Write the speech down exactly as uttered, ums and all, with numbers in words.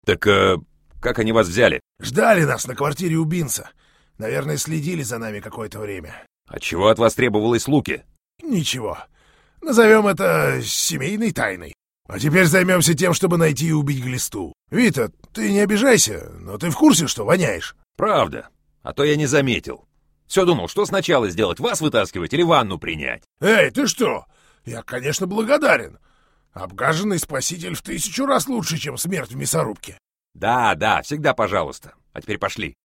Так, э, как они вас взяли? Ждали нас на квартире у Бинса. Наверное, следили за нами какое-то время. А чего от вас требовалось Луки? Ничего. Назовем это семейной тайной. А теперь займемся тем, чтобы найти и убить Глисту. Вита, ты не обижайся, но ты в курсе, что воняешь? Правда. А то я не заметил. Все думал, что сначала сделать, вас вытаскивать или ванну принять? Эй, ты что? Я, конечно, благодарен. Обгаженный спаситель в тысячу раз лучше, чем смерть в мясорубке. Да, да, всегда пожалуйста. А теперь пошли.